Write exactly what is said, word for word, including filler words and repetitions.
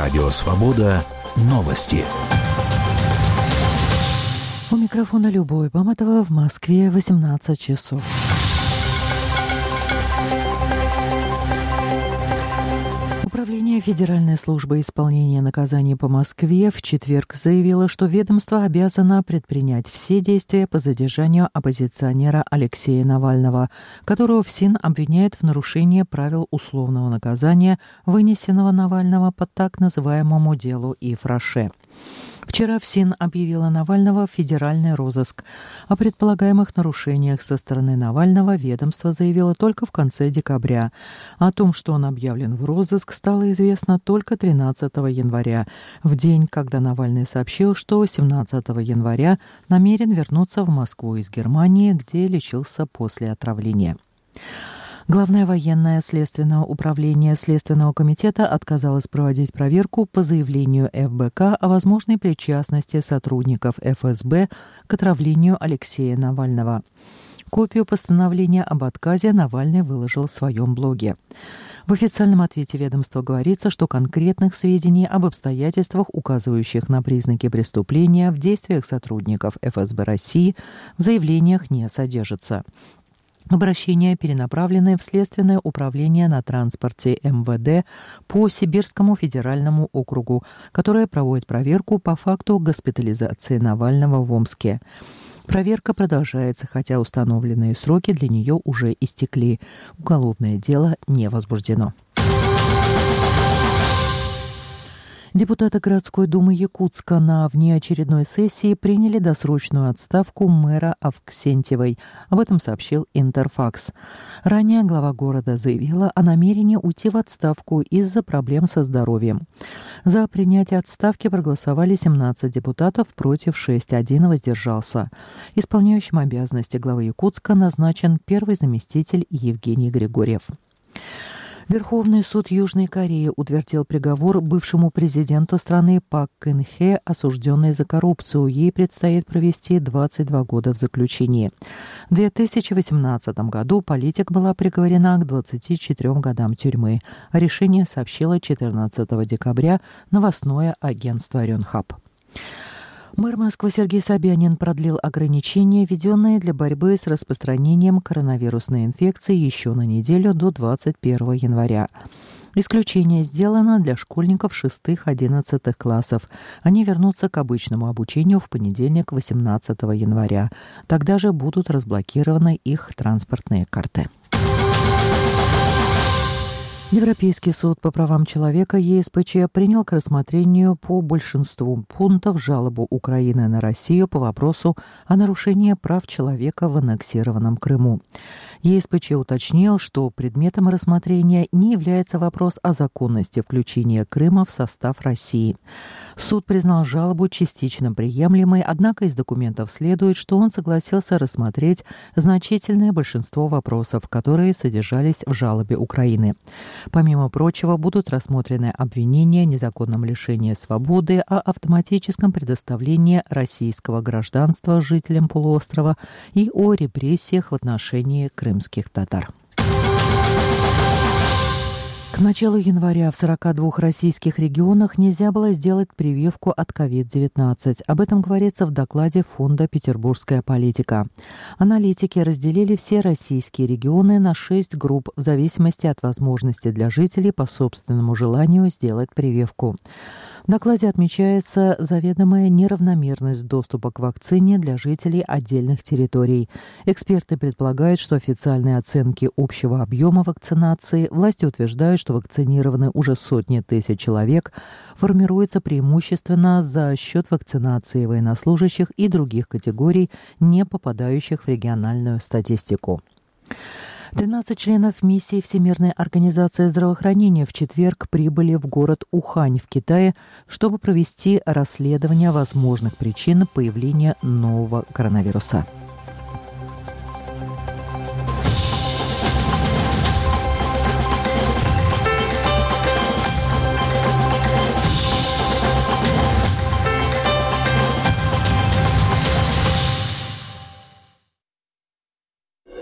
Радио «Свобода». Новости. У микрофона Любовь Баматова. В Москве восемнадцать часов. Управление Федеральной службы исполнения наказаний по Москве в четверг заявило, что ведомство обязано предпринять все действия по задержанию оппозиционера Алексея Навального, которого ФСИН обвиняет в нарушении правил условного наказания, вынесенного Навального по так называемому делу Ифраше. Вчера ФСИН объявила Навального в федеральный розыск. О предполагаемых нарушениях со стороны Навального ведомство заявило только в конце декабря. О том, что он объявлен в розыск, стало известно только тринадцатого января, в день, когда Навальный сообщил, что семнадцатого января намерен вернуться в Москву из Германии, где лечился после отравления. Главное военное следственное управление Следственного комитета отказалось проводить проверку по заявлению эф бэ ка о возможной причастности сотрудников эф эс бэ к отравлению Алексея Навального. Копию постановления об отказе Навальный выложил в своем блоге. В официальном ответе ведомства говорится, что конкретных сведений об обстоятельствах, указывающих на признаки преступления в действиях сотрудников эф эс бэ России, в заявлениях не содержится. Обращения перенаправлены в Следственное управление на транспорте эм вэ дэ по Сибирскому федеральному округу, которое проводит проверку по факту госпитализации Навального в Омске. Проверка продолжается, хотя установленные сроки для нее уже истекли. Уголовное дело не возбуждено. Депутаты городской думы Якутска на внеочередной сессии приняли досрочную отставку мэра Авксентьевой. Об этом сообщил Интерфакс. Ранее глава города заявила о намерении уйти в отставку из-за проблем со здоровьем. За принятие отставки проголосовали семнадцать депутатов, против шесть, один воздержался. Исполняющим обязанности главы Якутска назначен первый заместитель Евгений Григорьев. Верховный суд Южной Кореи утвердил приговор бывшему президенту страны Пак Кын Хе, осужденной за коррупцию. Ей предстоит провести двадцать два года в заключении. В две тысячи восемнадцатом году политик была приговорена к двадцати четырем годам тюрьмы. Решение сообщило четырнадцатого декабря новостное агентство Рёнхап. Мэр Москвы Сергей Собянин продлил ограничения, введенные для борьбы с распространением коронавирусной инфекции еще на неделю до двадцать первого января. Исключение сделано для школьников шестых-одиннадцатых классов. Они вернутся к обычному обучению в понедельник, восемнадцатого января. Тогда же будут разблокированы их транспортные карты. Европейский суд по правам человека е эс пэ че принял к рассмотрению по большинству пунктов жалобу Украины на Россию по вопросу о нарушении прав человека в аннексированном Крыму. е эс пэ че уточнил, что предметом рассмотрения не является вопрос о законности включения Крыма в состав России. Суд признал жалобу частично приемлемой, однако из документов следует, что он согласился рассмотреть значительное большинство вопросов, которые содержались в жалобе Украины. Помимо прочего, будут рассмотрены обвинения о незаконном лишении свободы, о автоматическом предоставлении российского гражданства жителям полуострова и о репрессиях в отношении крымских татар. К началу января в сорока двух российских регионах нельзя было сделать прививку от ковид девятнадцать. Об этом говорится в докладе фонда «Петербургская политика». Аналитики разделили все российские регионы на шесть групп в зависимости от возможности для жителей по собственному желанию сделать прививку. В докладе отмечается заведомая неравномерность доступа к вакцине для жителей отдельных территорий. Эксперты предполагают, что официальные оценки общего объема вакцинации, власти утверждают, что вакцинированы уже сотни тысяч человек, формируется преимущественно за счет вакцинации военнослужащих и других категорий, не попадающих в региональную статистику. тринадцать членов миссии Всемирной организации здравоохранения в четверг прибыли в город Ухань в Китае, чтобы провести расследование возможных причин появления нового коронавируса.